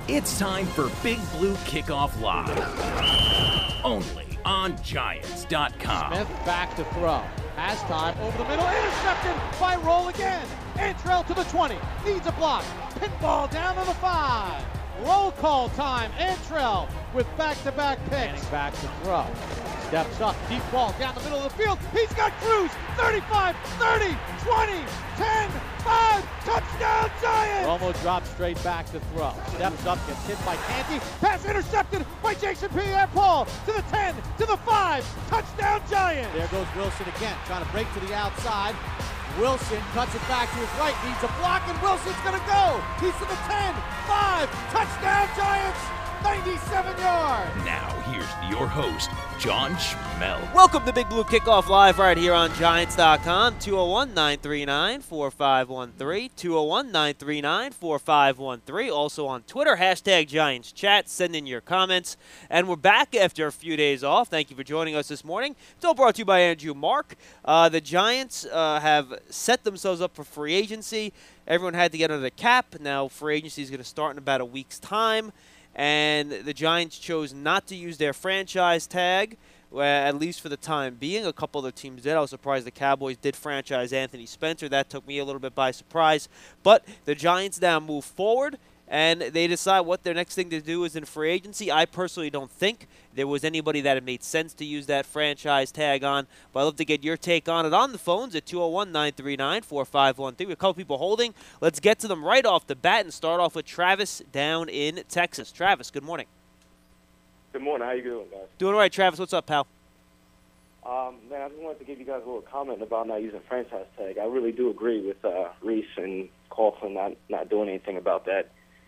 It's time for Big Blue Kickoff Live. Only on Giants.com. Smith back to throw. Has time over the middle. Intercepted by Roll again. Antrell to the 20. Needs a block. Pinball down to the 5. Roll call time. Antrell with back-to-back picks. Back to throw. Steps up. Deep ball down the middle of the field. He's got Cruz. 35, 30, 20, 10, 5. Touchdown Giants! Romo drops straight back to throw. Steps up. Gets hit by Canty. Pass intercepted by Jason Pierre-Paul. To the 10, to the 5. Touchdown Giants! There goes Wilson again. Trying to break to the outside. Wilson cuts it back to his right, needs a block, and Wilson's going to go. He's to the 10, 5, touchdown Giants, 97 yards. Now, here's your host, John Schmel. Welcome to Big Blue Kickoff Live right here on Giants.com. 201-939-4513. 201-939-4513. Also on Twitter, hashtag Giants Chat. Send in your comments. And we're back after a few days off. Thank you for joining us this morning. It's all brought to you by Andrew Mark. The Giants have set themselves up for free agency. Everyone had to get under the cap. Now free agency is going to start in about a week's time. And the Giants chose not to use their franchise tag, at least for the time being. A couple other teams did. I was surprised the Cowboys did franchise Anthony Spencer. That took me a little bit by surprise. But the Giants now move forward, and they decide what their next thing to do is in free agency. I personally don't think there was anybody that it made sense to use that franchise tag on. But I'd love to get your take on it on the phones at 201-939-4513. We have a couple people holding. Let's get to them right off the bat and start off with Travis down in Texas. Travis, good morning. Good morning. How you doing, guys? Doing all right, Travis. What's up, pal? Man, I just wanted to give you guys a little comment about not using franchise tag. I really do agree with Reese and Coughlin not doing anything about that.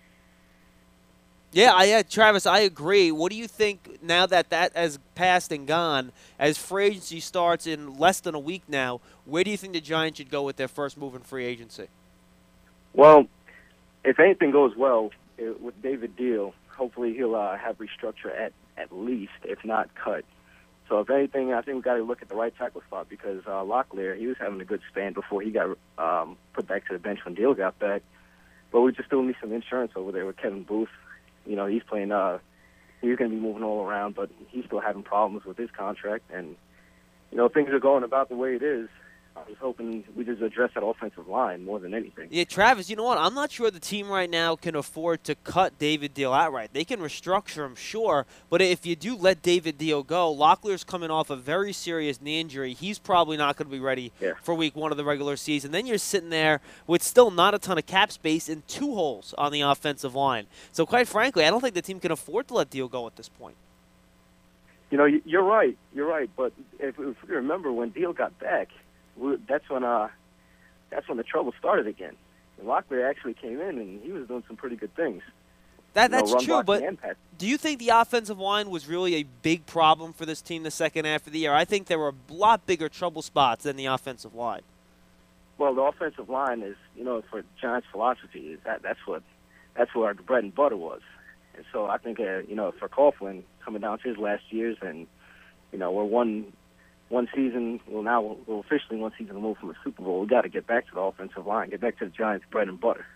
Yeah, Travis, I agree. What do you think now that has passed and gone, as free agency starts in less than a week now, where do you think the Giants should go with their first move in free agency? Well, if anything goes well with David Deal, hopefully he'll have restructure at least, if not cut. So if anything, I think we've got to look at the right tackle spot because Locklear, he was having a good span before he got put back to the bench when Deal got back. But we just still need some insurance over there with Kevin Booth. You know, he's playing, he's going to be moving all around, but he's still having problems with his contract. And, you know, things are going about the way it is. I was hoping we just address that offensive line more than anything. Yeah, Travis, you know what? I'm not sure the team right now can afford to cut David Deal outright. They can restructure him, sure, but if you do let David Deal go, Locklear's coming off a very serious knee injury. He's probably not going to be ready for week 1 of the regular season. Then you're sitting there with still not a ton of cap space and 2 holes on the offensive line. So quite frankly, I don't think the team can afford to let Deal go at this point. You know, you're right. You're right. But if you remember when Deal got back, that's when the trouble started again. And Locklear actually came in, and he was doing some pretty good things. That's true, but do you think the offensive line was really a big problem for this team the second half of the year? I think there were a lot bigger trouble spots than the offensive line. Well, the offensive line is, you know, for Giants' philosophy, is that's where our bread and butter was. And so I think, you know, for Coughlin coming down to his last years, and you know, we're one season. Well, now we're officially one season removed from a Super Bowl. We got to get back to the offensive line, get back to the Giants' bread and butter.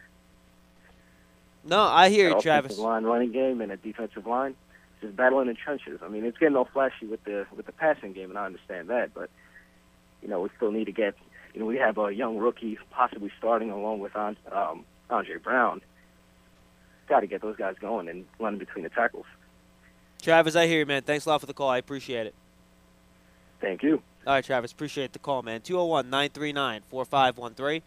No, I hear you, Travis. Travis. Line running game and a defensive line, just battling in trenches. I mean, it's getting all flashy with the passing game, and I understand that, but you know, we still need to get. You know, we have a young rookie possibly starting along with Andre Brown. Got to get those guys going and running between the tackles. Travis, I hear you, man. Thanks a lot for the call. I appreciate it. Thank you. All right, Travis, appreciate the call, man. 201-939-4513.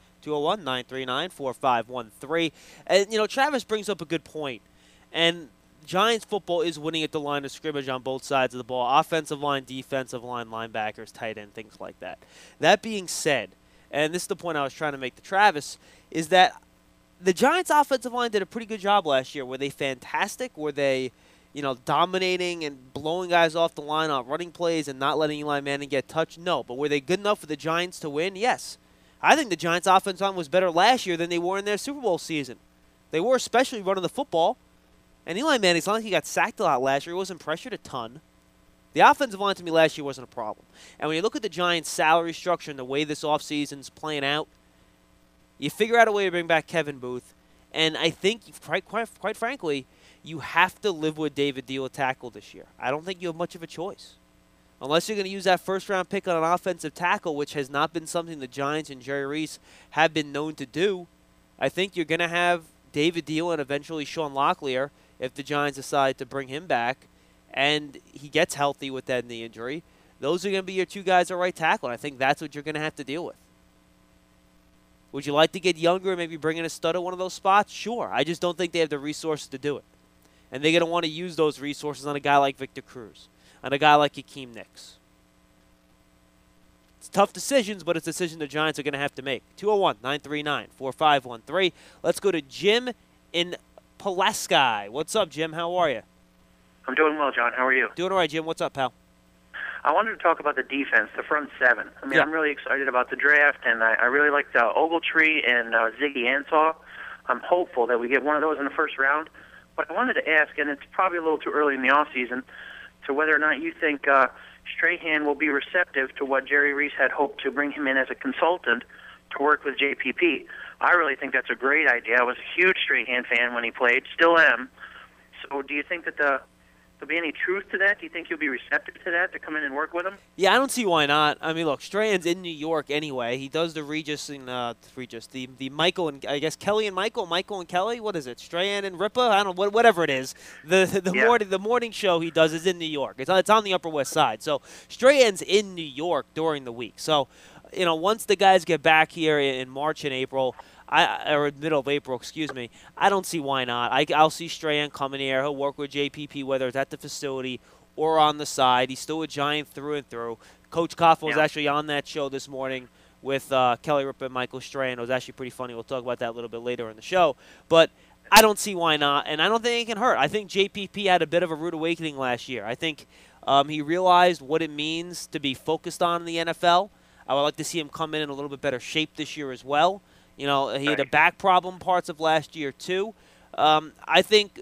201-939-4513. And, you know, Travis brings up a good point. And Giants football is winning at the line of scrimmage on both sides of the ball. Offensive line, defensive line, linebackers, tight end, things like that. That being said, and this is the point I was trying to make to Travis, is that the Giants offensive line did a pretty good job last year. Were they fantastic? Were they, you know, dominating and blowing guys off the line on running plays and not letting Eli Manning get touched? No. But were they good enough for the Giants to win? Yes. I think the Giants' offensive line was better last year than they were in their Super Bowl season. They were especially running the football. And Eli Manning, it's not like he got sacked a lot last year. He wasn't pressured a ton. The offensive line to me last year wasn't a problem. And when you look at the Giants' salary structure and the way this offseason's playing out, you figure out a way to bring back Kevin Booth, And I think, quite frankly, you have to live with David Deal at tackle this year. I don't think you have much of a choice. Unless you're going to use that first-round pick on an offensive tackle, which has not been something the Giants and Jerry Reese have been known to do, I think you're going to have David Deal and eventually Sean Locklear if the Giants decide to bring him back and he gets healthy with that knee injury. Those are going to be your two guys at right tackle, and I think that's what you're going to have to deal with. Would you like to get younger and maybe bring in a stud at one of those spots? Sure. I just don't think they have the resources to do it. And they're going to want to use those resources on a guy like Victor Cruz, on a guy like Hakeem Nicks. It's tough decisions, but it's a decision the Giants are going to have to make. 201-939-4513. Let's go to Jim in Pulaski. What's up, Jim? How are you? I'm doing well, John. How are you? Doing all right, Jim. What's up, pal? I wanted to talk about the defense, the front seven. I mean, Yeah. I'm really excited about the draft, and I really like Ogletree and Ziggy Ansah. I'm hopeful that we get one of those in the first round. But I wanted to ask, and it's probably a little too early in the offseason, to whether or not you think Strahan will be receptive to what Jerry Reese had hoped to bring him in as a consultant to work with JPP. I really think that's a great idea. I was a huge Strahan fan when he played, still am. So do you think that there'll be any truth to that? Do you think he'll be receptive to that, to come in and work with him? Yeah, I don't see why not. I mean, look, Strahan's in New York anyway. He does the Regis and the Michael and I guess Kelly and Michael and Kelly. What is it? Strahan and Ripa? I don't know. Whatever it is. The morning show he does is in New York. It's on the Upper West Side. So Strahan's in New York during the week. So, once the guys get back here in March and April, or middle of April, excuse me, I don't see why not. I'll see Strahan coming here. He'll work with JPP, whether it's at the facility or on the side. He's still a Giant through and through. Coach Coughlin was actually on that show this morning with Kelly Ripa and Michael Strahan. It was actually pretty funny. We'll talk about that a little bit later in the show. But I don't see why not, and I don't think it can hurt. I think JPP had a bit of a rude awakening last year. I think he realized what it means to be focused on in the NFL. I would like to see him come in a little bit better shape this year as well. He had a back problem parts of last year too. I think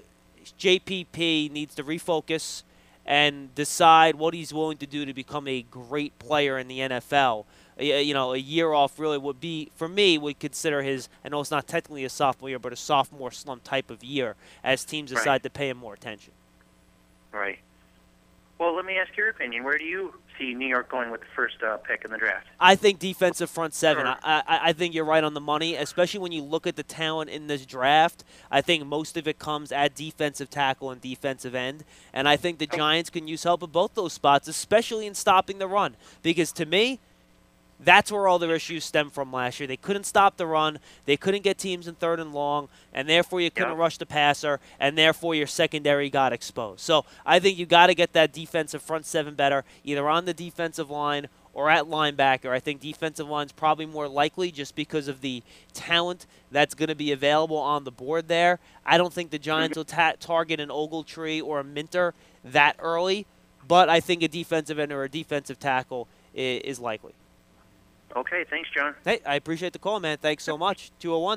JPP needs to refocus and decide what he's willing to do to become a great player in the NFL. A year off really would be, for me, would consider his, I know it's not technically a sophomore year, but a sophomore slump type of year as teams decide to pay him more attention. Right. Well, let me ask your opinion. Where do you see New York going with the first pick in the draft? I think defensive front seven. Sure. I think you're right on the money, especially when you look at the talent in this draft. I think most of it comes at defensive tackle and defensive end, and I think the Giants can use help at both those spots, especially in stopping the run. Because to me, that's where all their issues stem from last year. They couldn't stop the run. They couldn't get teams in third and long, and therefore you couldn't rush the passer, and therefore your secondary got exposed. So I think you got to get that defensive front seven better, either on the defensive line or at linebacker. I think defensive line's probably more likely just because of the talent that's going to be available on the board there. I don't think the Giants will target an Ogletree or a Minter that early, but I think a defensive end or a defensive tackle is likely. Okay, thanks, John. Hey, I appreciate the call, man. Thanks so much.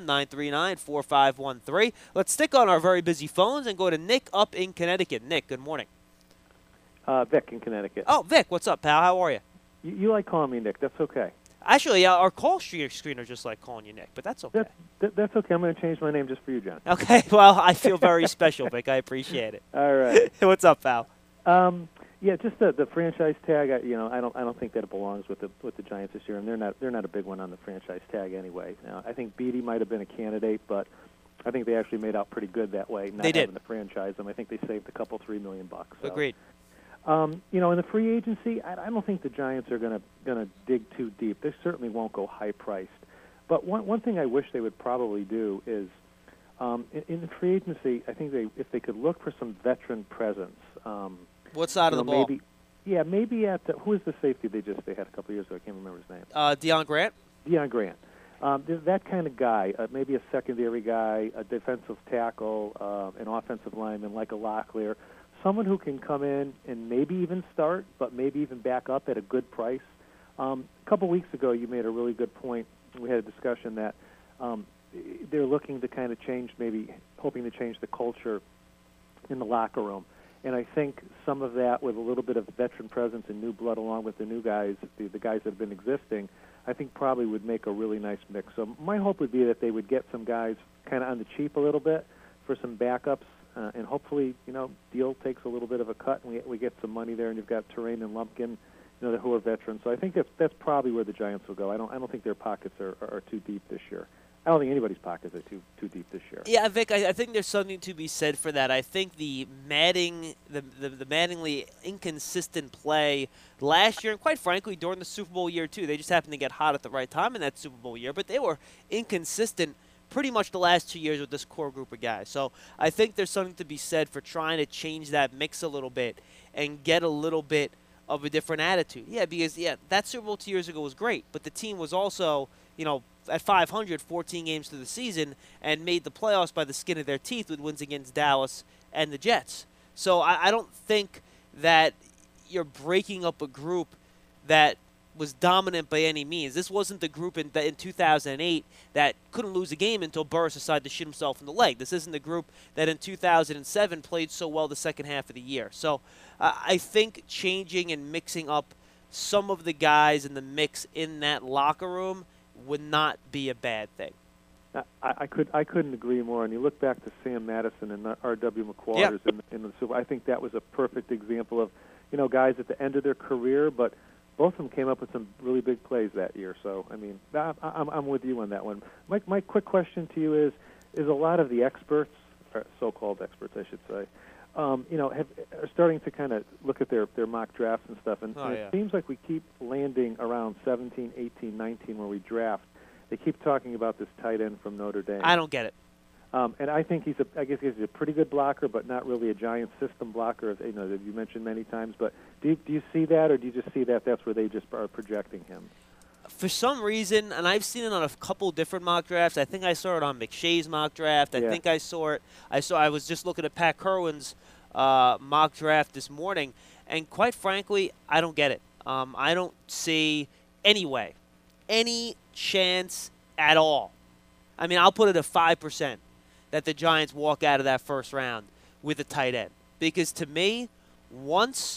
201-939-4513. Let's stick on our very busy phones and go to Nick up in Connecticut. Nick, good morning. Vic in Connecticut. Oh, Vic, what's up, pal? How are you? You like calling me Nick. That's okay. Actually, our call screener just like calling you Nick, but that's okay. That's okay. I'm going to change my name just for you, John. Okay, well, I feel very special, Vic. I appreciate it. All right. What's up, pal? Yeah, just the franchise tag. I don't think that it belongs with the Giants this year, and they're not a big one on the franchise tag anyway. I think Beatty might have been a candidate, but I think they actually made out pretty good that way. Not having the franchise them. I think they saved a couple $3 million. So. Agreed. In the free agency, I don't think the Giants are gonna dig too deep. They certainly won't go high priced. But one thing I wish they would probably do is in the free agency, I think if they could look for some veteran presence. What side of the ball? Maybe at who is the safety they had a couple of years ago? I can't remember his name. Deion Grant. Deion Grant. That kind of guy, maybe a secondary guy, a defensive tackle, an offensive lineman like a Locklear, someone who can come in and maybe even start, but maybe even back up at a good price. A couple weeks ago, you made a really good point. We had a discussion that they're looking to kind of change, maybe hoping to change the culture in the locker room. And I think some of that, with a little bit of veteran presence and new blood along with the new guys, the guys that have been existing, I think probably would make a really nice mix. So my hope would be that they would get some guys kind of on the cheap a little bit for some backups, and hopefully, Deal takes a little bit of a cut, and we get some money there, and you've got Terrain and Lumpkin, who are veterans. So I think that's probably where the Giants will go. I don't think their pockets are too deep this year. I don't think anybody's pockets are too deep this year. Yeah, Vic, I think there's something to be said for that. I think the Mattingly inconsistent play last year, and quite frankly, during the Super Bowl year too, they just happened to get hot at the right time in that Super Bowl year, but they were inconsistent pretty much the last 2 years with this core group of guys. So I think there's something to be said for trying to change that mix a little bit and get a little bit of a different attitude. Yeah, because, that Super Bowl 2 years ago was great, but the team was also, at 500, 14 games through the season, and made the playoffs by the skin of their teeth with wins against Dallas and the Jets. So I don't think that you're breaking up a group that was dominant by any means. This wasn't the group in 2008 that couldn't lose a game until Burris decided to shoot himself in the leg. This isn't the group that in 2007 played so well the second half of the year. So I think changing and mixing up some of the guys in the mix in that locker room would not be a bad thing. I couldn't agree more. And you look back to Sam Madison and R.W. McQuarters in the Super Bowl. I think that was a perfect example of, guys at the end of their career, but both of them came up with some really big plays that year. So, I mean, I'm with you on that one. My quick question to you is a lot of the experts, or so-called experts, I should say, are starting to kind of look at their mock drafts and stuff, and it seems like we keep landing around 17, 18, 19 where we draft. They keep talking about this tight end from Notre Dame. I don't get it. And I think he's a pretty good blocker, but not really a giant system blocker, as you mentioned many times. But do you see that, or do you just see that that's where they just are projecting him? For some reason, and I've seen it on a couple different mock drafts. I think I saw it on McShay's mock draft. I think I saw it. I was just looking at Pat Kerwin's mock draft this morning, and quite frankly, I don't get it. I don't see any chance at all. I mean, I'll put it at 5% that the Giants walk out of that first round with a tight end. Because to me, once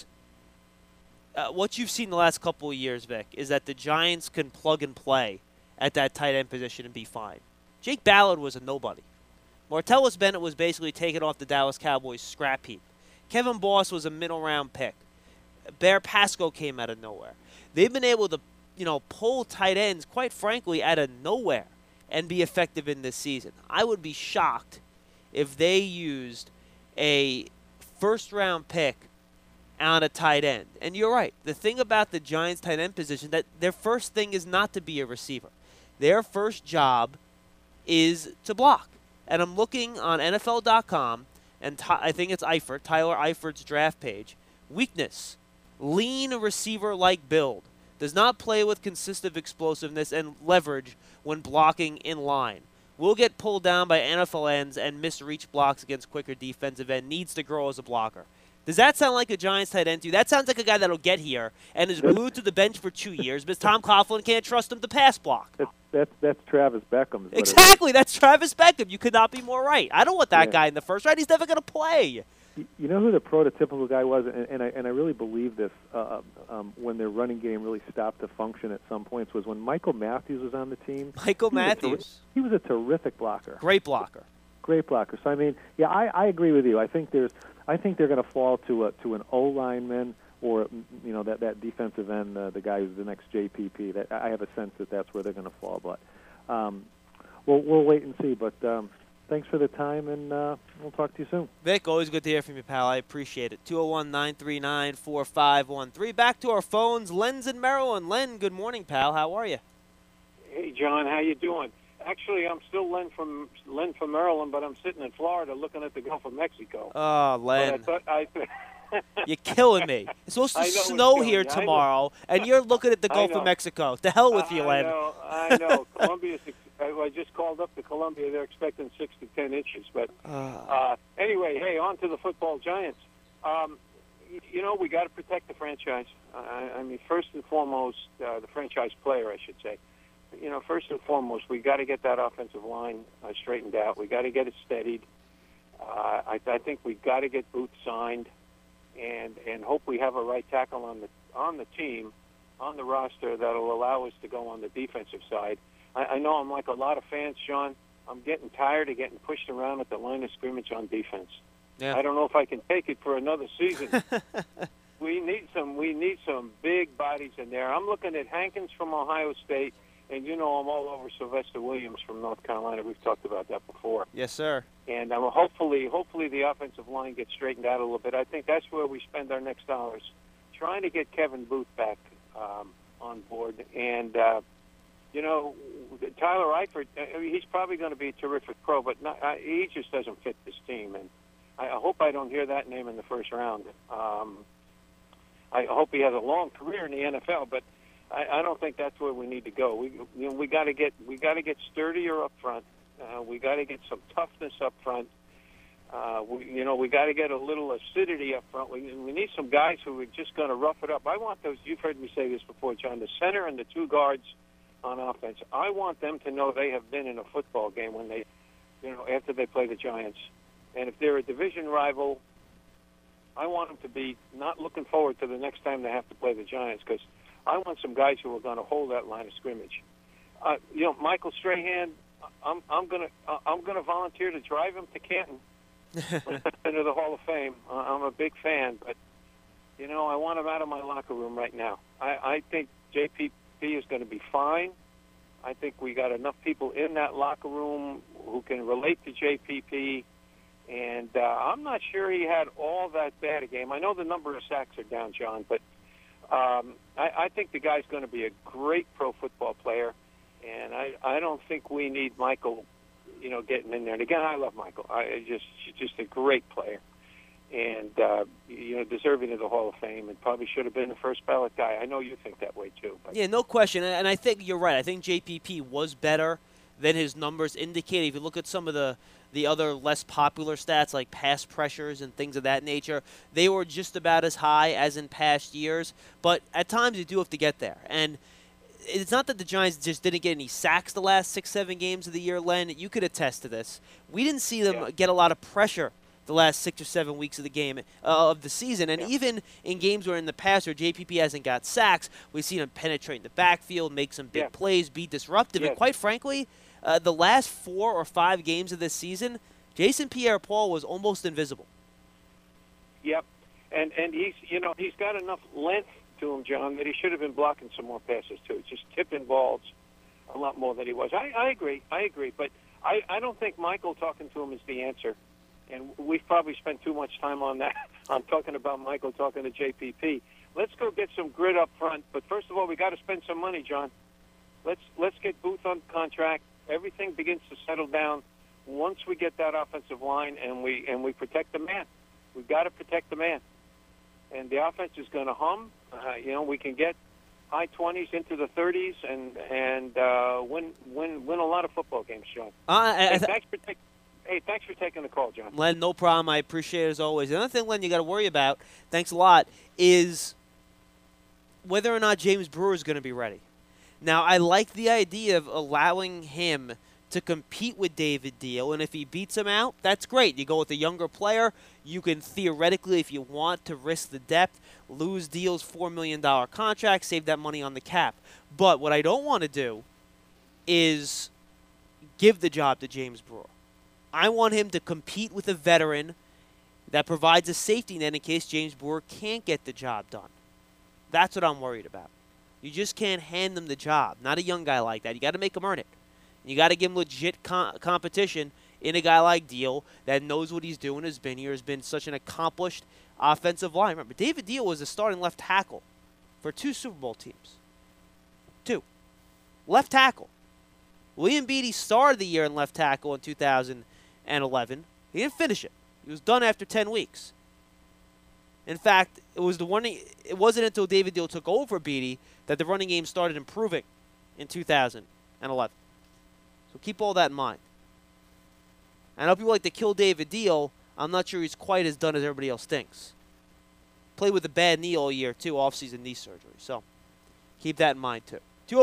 what you've seen the last couple of years, Vic, is that the Giants can plug and play at that tight end position and be fine. Jake Ballard was a nobody. Martellus Bennett was basically taken off the Dallas Cowboys scrap heap. Kevin Boss was a middle-round pick. Bear Pasco came out of nowhere. They've been able to, pull tight ends, quite frankly, out of nowhere and be effective in this season. I would be shocked if they used a first-round pick on a tight end. And you're right. The thing about the Giants tight end position, that their first thing is not to be a receiver. Their first job is to block. And I'm looking on NFL.com, and I think it's Tyler Eifert's draft page. Weakness: lean receiver-like build. Does not play with consistent explosiveness and leverage when blocking in line. Will get pulled down by NFL ends and miss reach blocks against quicker defensive end. Needs to grow as a blocker. Does that sound like a Giants tight end to you? That sounds like a guy that'll get here and is glued to the bench for 2 years because Tom Coughlin can't trust him to pass block. That's Travis Beckham. Exactly, that's Travis Beckham. You could not be more right. I don't want that guy in the first round. He's never going to play. You know who the prototypical guy was, and I really believe this, when their running game really stopped to function at some points, was when Michael Matthews was on the team. Michael Matthews. He was a terrific blocker. Great blocker. Great blocker. So, I mean, I agree with you. I think they're going to fall to an O-lineman or, that defensive end, the guy who's the next JPP. That I have a sense that that's where they're going to fall. But we'll wait and see. But thanks for the time, and we'll talk to you soon. Vic, always good to hear from you, pal. I appreciate it. 201-939-4513. Back to our phones. Len's in Maryland. Len, good morning, pal. How are you? Hey, John. How you doing? Actually, I'm still Len from Maryland, but I'm sitting in Florida looking at the Gulf of Mexico. Oh, Len. You're killing me. It's supposed to snow here tomorrow, and you're looking at the Gulf of Mexico. To hell with you, Len. I know. Columbia's I just called up to Columbia. They're expecting 6 to 10 inches. But anyway, hey, on to the football Giants. We got to protect the franchise. I mean, first and foremost, the franchise player, I should say. First and foremost, we got to get that offensive line straightened out. We got to get it steadied. I think we got to get Booth signed, and hope we have a right tackle on the team, on the roster that'll allow us to go on the defensive side. I know I'm like a lot of fans, Sean. I'm getting tired of getting pushed around at the line of scrimmage on defense. Yeah. I don't know if I can take it for another season. We need some big bodies in there. I'm looking at Hankins from Ohio State, and I'm all over Sylvester Williams from North Carolina. We've talked about that before. Yes, sir. And hopefully the offensive line gets straightened out a little bit. I think that's where we spend our next dollars, trying to get Kevin Booth back on board. And Tyler Eifert, he's probably going to be a terrific pro, but he just doesn't fit this team. And I hope I don't hear that name in the first round. I hope he has a long career in the NFL, but I don't think that's where we need to go. We got to get sturdier up front. We got to get some toughness up front. We got to get a little acidity up front. We need some guys who are just going to rough it up. I want those. You've heard me say this before, John. The center and the two guards on offense. I want them to know they have been in a football game when they, after they play the Giants. And if they're a division rival, I want them to be not looking forward to the next time they have to play the Giants, because I want some guys who are going to hold that line of scrimmage. Michael Strahan, I'm gonna volunteer to drive him to Canton into the Hall of Fame. I'm a big fan, but I want him out of my locker room right now. I think JPP is going to be fine. I think we got enough people in that locker room who can relate to JPP. And I'm not sure he had all that bad a game. I know the number of sacks are down, John, but I think the guy's going to be a great pro football player. And I don't think we need Michael, getting in there. And again, I love Michael. She's just a great player, and deserving of the Hall of Fame, and probably should have been the first ballot guy. I know you think that way too. But. Yeah, no question. And I think you're right. I think JPP was better than his numbers indicate. If you look at some of the other less popular stats like pass pressures and things of that nature, they were just about as high as in past years. But at times you do have to get there. And it's not that the Giants just didn't get any sacks the last 6-7 games of the year, Len. You could attest to this. We didn't see them get a lot of pressure the last 6 or 7 weeks of the game of the season. And even in games where in the past where JPP hasn't got sacks, we've seen him penetrate in the backfield, make some big plays, be disruptive. And quite frankly, the last 4 or 5 games of this season, Jason Pierre-Paul was almost invisible. Yep, and he's got enough length to him, John, that he should have been blocking some more passes too. Just tipping balls a lot more than he was. I agree, but I don't think Michael talking to him is the answer. And we've probably spent too much time on that. I'm talking about Michael talking to JPP. Let's go get some grit up front. But first of all, we got to spend some money, John. Let's get Booth on contract. Everything begins to settle down once we get that offensive line and we protect the man. We've got to protect the man, and the offense is going to hum. We can get high 20s into the 30s and win a lot of football games, John. Thanks for taking the call, John. Len, no problem. I appreciate it as always. The other thing, Len, you got to worry about, thanks a lot, is whether or not James Brewer is going to be ready. Now, I like the idea of allowing him to compete with David Deal, and if he beats him out, that's great. You go with a younger player. You can theoretically, if you want to risk the depth, lose Deal's $4 million contract, save that money on the cap. But what I don't want to do is give the job to James Brewer. I want him to compete with a veteran that provides a safety net in case James Brewer can't get the job done. That's what I'm worried about. You just can't hand them the job. Not a young guy like that. You got to make him earn it. You got to give him legit competition in a guy like Deal that knows what he's doing, has been here, has been such an accomplished offensive line. Remember, David Deal was a starting left tackle for 2 Super Bowl teams. 2. Left tackle. William Beatty started the year in left tackle in 2011. He didn't finish it. He was done after 10 weeks. In fact, it wasn't until David Deal took over Beatty that the running game started improving in 2011. So keep all that in mind. I know people like to kill David Deal. I'm not sure he's quite as done as everybody else thinks. Played with a bad knee all year, too, off-season knee surgery. So keep that in mind, too.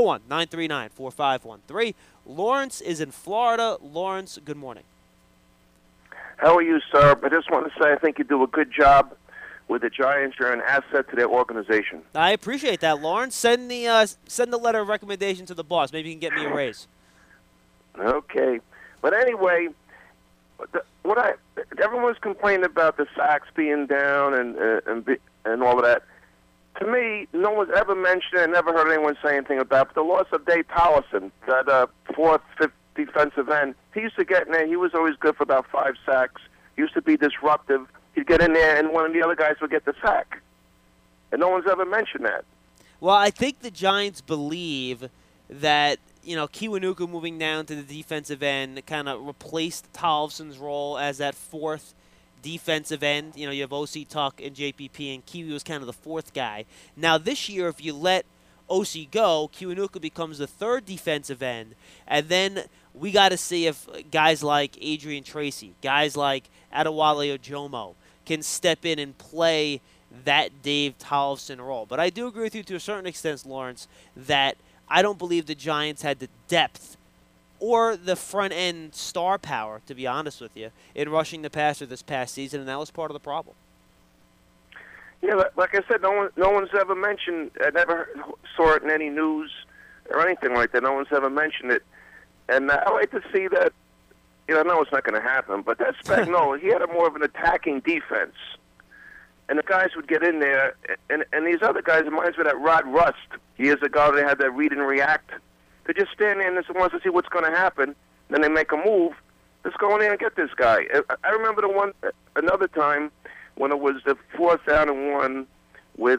201-939-4513. Lawrence is in Florida. Lawrence, good morning. How are you, sir? I just want to say I think you do a good job with the Giants. You're an asset to their organization. I appreciate that, Lawrence. Send the letter of recommendation to the boss. Maybe you can get me a raise. Okay. But anyway, everyone's complaining about the sacks being down and all of that. To me, no one's ever mentioned it. I never heard anyone say anything about it. But the loss of Dave Tollefson, that fourth, fifth defensive end, he used to get in there. He was always good for about 5 sacks. He used to be disruptive. He'd get in there, and one of the other guys would get the sack. And no one's ever mentioned that. Well, I think the Giants believe that, Kiwanuka moving down to the defensive end kind of replaced Tollefson's role as that fourth defensive end. You have O.C. Tuck and JPP, and Kiwi was kind of the fourth guy. Now, this year, if you let O.C. go, Kiwanuka becomes the third defensive end, and then we got to see if guys like Adrian Tracy, guys like Adewale Ojomo can step in and play that Dave Tollefson role. But I do agree with you to a certain extent, Lawrence, that I don't believe the Giants had the depth or the front-end star power, to be honest with you, in rushing the passer this past season, and that was part of the problem. Yeah, like I said, no one's ever mentioned. I never saw it in any news or anything like that. No one's ever mentioned it, and I like to see that. I know it's not going to happen, but that Spagnuolo, he had more of an attacking defense, and the guys would get in there, and these other guys, it reminds me of that Rod Rust years ago. They had that read and react. They just stand there and just wants to see what's going to happen. Then they make a move. Let's go in there and get this guy. I remember another time when it was the 4th down and 1 with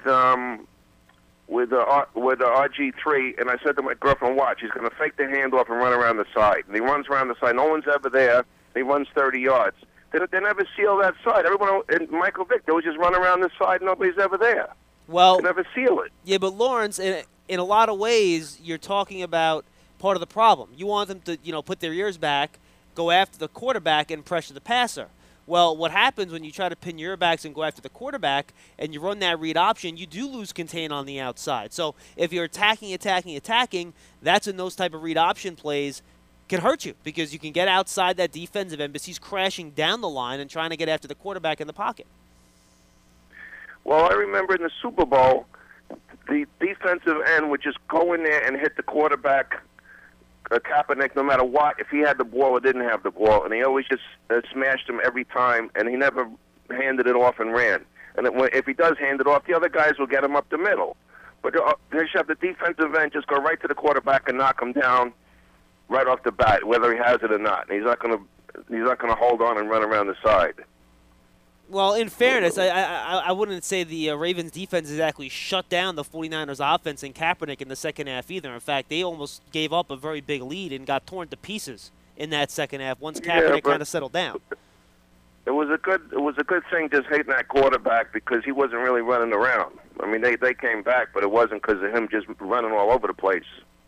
RG3, and I said to my girlfriend, watch, he's going to fake the handoff and run around the side. And he runs around the side. No one's ever there. He runs 30 yards. They never seal that side. Everyone and Michael Vick, they would just run around the side. Nobody's ever there. Well, they never seal it. Yeah, but Lawrence, in a lot of ways, you're talking about part of the problem. You want them to, put their ears back, go after the quarterback, and pressure the passer. Well, what happens when you try to pin your ear backs and go after the quarterback and you run that read option, you do lose contain on the outside. So if you're attacking, that's when those type of read option plays can hurt you because you can get outside that defensive end, but he's crashing down the line and trying to get after the quarterback in the pocket. Well, I remember in the Super Bowl, the defensive end would just go in there and hit the quarterback, Kaepernick, no matter what, if he had the ball or didn't have the ball, and he always just smashed him every time, and he never handed it off and ran. And if he does hand it off, the other guys will get him up the middle. But they should have the defensive end just go right to the quarterback and knock him down right off the bat, whether he has it or not. And he's not going to hold on and run around the side. Well, in fairness, I wouldn't say the Ravens defense exactly shut down the 49ers offense and Kaepernick in the second half either. In fact, they almost gave up a very big lead and got torn to pieces in that second half once Kaepernick kind of settled down. It was a good thing just hating that quarterback because he wasn't really running around. I mean, they came back, but it wasn't because of him just running all over the place.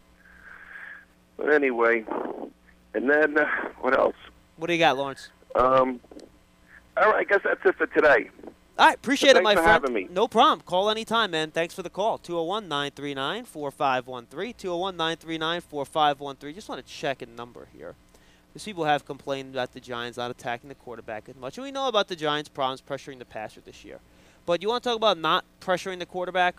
But anyway, and then what else? What do you got, Lawrence? All right, I guess that's it for today. All right, appreciate it, my friend. Thanks for having me. No problem. Call anytime, man. Thanks for the call. 201-939-4513. 201-939-4513. Just want to check a number here. Because people have complained about the Giants not attacking the quarterback as much. And we know about the Giants' problems pressuring the passer this year. But you want to talk about not pressuring the quarterback?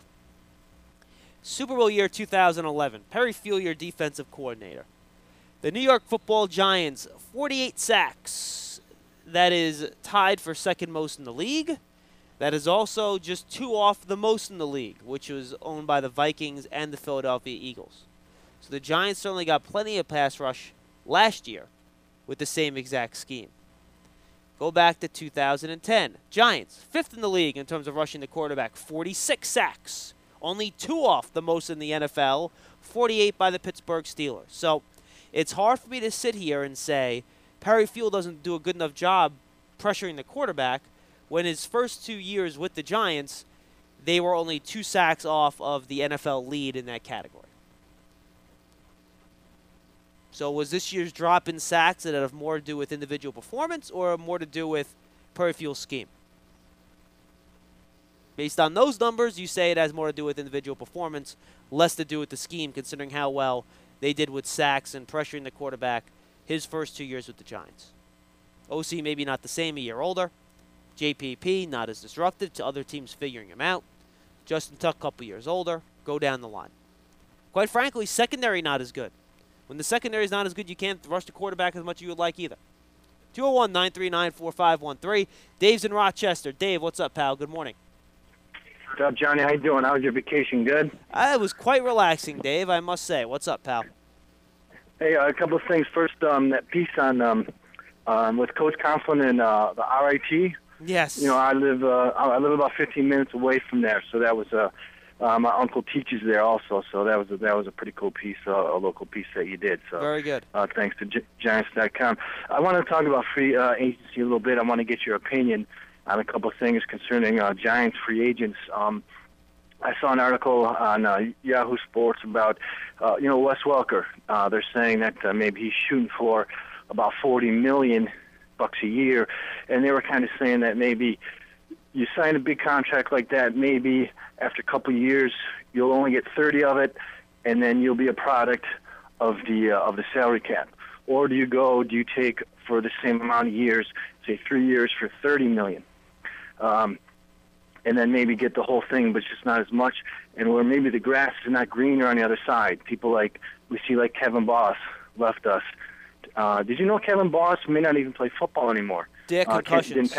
Super Bowl year 2011. Perry Field, your defensive coordinator. The New York Football Giants, 48 sacks. That is tied for second most in the league. That is also just 2 off the most in the league, which was owned by the Vikings and the Philadelphia Eagles. So the Giants certainly got plenty of pass rush last year with the same exact scheme. Go back to 2010. Giants, 5th in the league in terms of rushing the quarterback, 46 sacks. Only 2 off the most in the NFL, 48 by the Pittsburgh Steelers. So it's hard for me to sit here and say Perry Field doesn't do a good enough job pressuring the quarterback when his first 2 years with the Giants, they were only 2 sacks off of the NFL lead in that category. So was this year's drop in sacks that have more to do with individual performance or more to do with Perry Field's scheme? Based on those numbers, you say it has more to do with individual performance, less to do with the scheme, considering how well they did with sacks and pressuring the quarterback his first 2 years with the Giants. OC maybe not the same, a year older. JPP not as disruptive to other teams figuring him out. Justin Tuck, a couple years older. Go down the line. Quite frankly, secondary not as good. When the secondary is not as good, you can't rush the quarterback as much as you would like either. 201-939-4513. Dave's in Rochester. Dave, what's up, pal? Good morning. What's up, Johnny? How you doing? How was your vacation? Good? It was quite relaxing, Dave, I must say. What's up, pal? Hey, a couple of things. First, that piece on with Coach Coughlin and the RIT. Yes. I live about 15 minutes away from there, so that was my uncle teaches there also, so that was a pretty cool piece, a local piece that you did. So very good. Thanks to Giants.com. I want to talk about free agency a little bit. I want to get your opinion on a couple of things concerning Giants free agents. I saw an article on Yahoo Sports about Wes Welker. They're saying that maybe he's shooting for about $40 million a year, and they were kind of saying that maybe you sign a big contract like that, maybe after a couple of years you'll only get 30 of it, and then you'll be a product of the salary cap. Or do you take for the same amount of years, say 3 years for $30 million, and then maybe get the whole thing, but just not as much, and where maybe the grass is not greener on the other side. People like Kevin Boss left us. Did you know Kevin Boss may not even play football anymore? Concussions.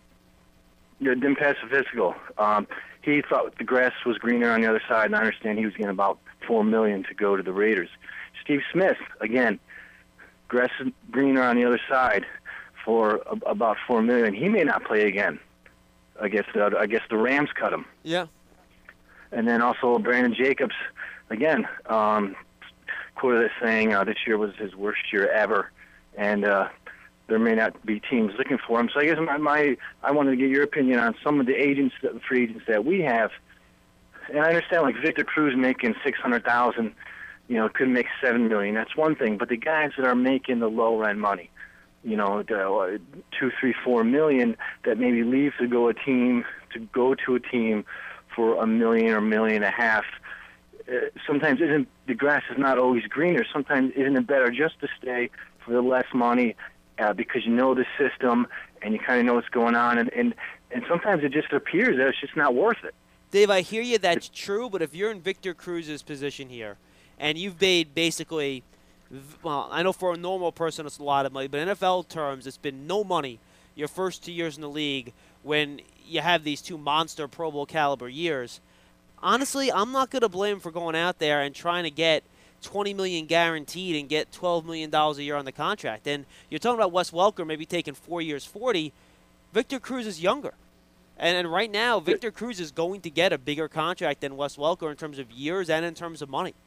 Didn't pass the physical. He thought the grass was greener on the other side, and I understand he was getting about $4 million to go to the Raiders. Steve Smith, again, grass is greener on the other side for about $4 million. He may not play again. I guess the Rams cut him. Yeah. And then also Brandon Jacobs, again, quoted as saying this year was his worst year ever, and there may not be teams looking for him. So I guess I wanted to get your opinion on some of the free agents that we have. And I understand like Victor Cruz making $600,000, could make $7 million. That's one thing. But the guys that are making the low end money, the $2, $3, $4 million that maybe leave to go to a team for $1 million or $1.5 million. Sometimes the grass is not always greener. Sometimes isn't it better just to stay for the less money because you know the system and you kind of know what's going on, and sometimes it just appears that it's just not worth it. Dave, I hear you. That's true, but if you're in Victor Cruz's position here, and you've made basically, well, I know for a normal person it's a lot of money, but in NFL terms, it's been no money your first 2 years in the league when you have these two monster Pro Bowl caliber years. Honestly, I'm not going to blame him for going out there and trying to get $20 million guaranteed and get $12 million a year on the contract. And you're talking about Wes Welker maybe taking 4 years, 40. Victor Cruz is younger. And right now, Victor Cruz is going to get a bigger contract than Wes Welker in terms of years and in terms of money.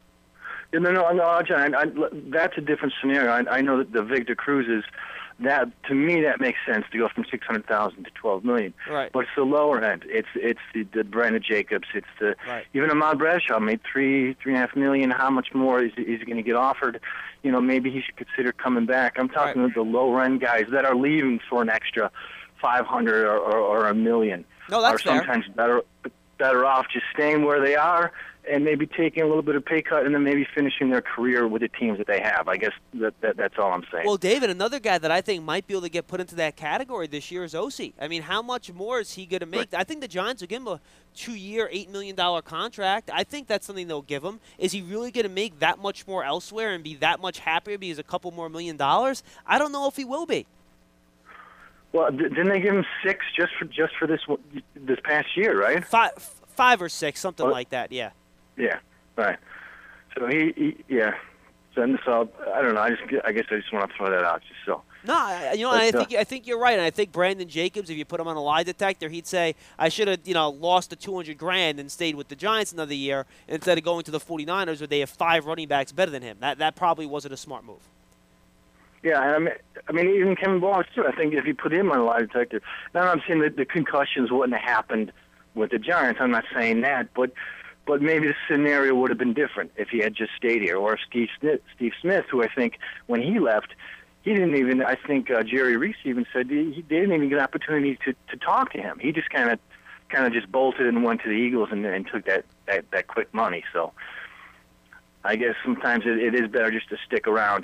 No, John, that's a different scenario. I know that the Victor Cruz is, that to me that makes sense to go from $600,000 to $12 million. Right. But it's the lower end. It's the Brandon Jacobs. It's the even Ahmad Bradshaw made $3.5 million. How much more is he going to get offered? Maybe he should consider coming back. I'm talking about the lower end guys that are leaving for an extra $500 or $1 million. No, that's fair. Or sometimes better off just staying where they are and maybe taking a little bit of pay cut and then maybe finishing their career with the teams that they have. I guess that's all I'm saying. Well, David, another guy that I think might be able to get put into that category this year is Osi. I mean, how much more is he going to make? Right. I think the Giants will give him a 2-year, $8 million contract. I think that's something they'll give him. Is he really going to make that much more elsewhere and be that much happier because a couple more $1 million? I don't know if he will be. Well, didn't they give him 6 just for this past year, right? 5 or 6, something like that. Yeah. Yeah. Right. So yeah. So I don't know. I guess I just want to throw that out just so. No, I think you're right, and I think Brandon Jacobs, if you put him on a lie detector, he'd say I should have lost the $200,000 and stayed with the Giants another year instead of going to the 49ers where they have 5 running backs better than him. That probably wasn't a smart move. Yeah, and I mean, even Kevin Boss too. I think if you put him on a lie detector, now I'm saying that the concussions wouldn't have happened with the Giants. I'm not saying that, but maybe the scenario would have been different if he had just stayed here, or Steve Smith, who I think when he left, he didn't even. I think Jerry Reese even said they didn't even get an opportunity to talk to him. He just kind of just bolted and went to the Eagles and took that quick money. So I guess sometimes it is better just to stick around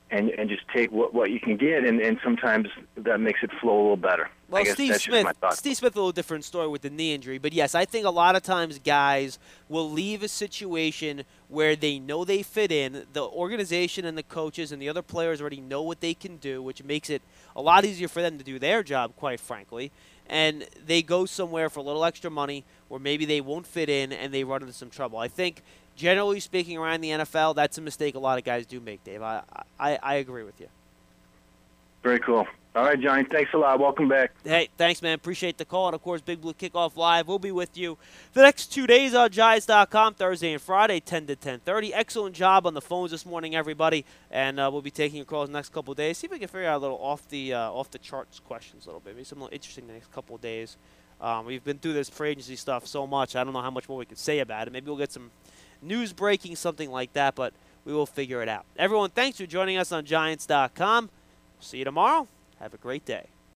and just take what you can get, and sometimes that makes it flow a little better. Well, I guess Steve that's Smith, just my thought. a little different story with the knee injury. But, yes, I think a lot of times guys will leave a situation where they know they fit in. The organization and the coaches and the other players already know what they can do, which makes it a lot easier for them to do their job, quite frankly. And they go somewhere for a little extra money where maybe they won't fit in and they run into some trouble. I think, generally speaking, around the NFL, that's a mistake a lot of guys do make, Dave. I agree with you. Very cool. All right, Johnny, thanks a lot. Welcome back. Hey, thanks, man. Appreciate the call. And, of course, Big Blue Kickoff Live will be with you the next 2 days on Giants.com, Thursday and Friday, 10 to 10:30. Excellent job on the phones this morning, everybody. And we'll be taking your calls the next couple of days. See if we can figure out a little off the charts questions a little bit. Maybe some little interesting the next couple of days. We've been through this free agency stuff so much. I don't know how much more we can say about it. Maybe we'll get some news breaking, something like that, but we will figure it out. Everyone, thanks for joining us on Giants.com. See you tomorrow. Have a great day.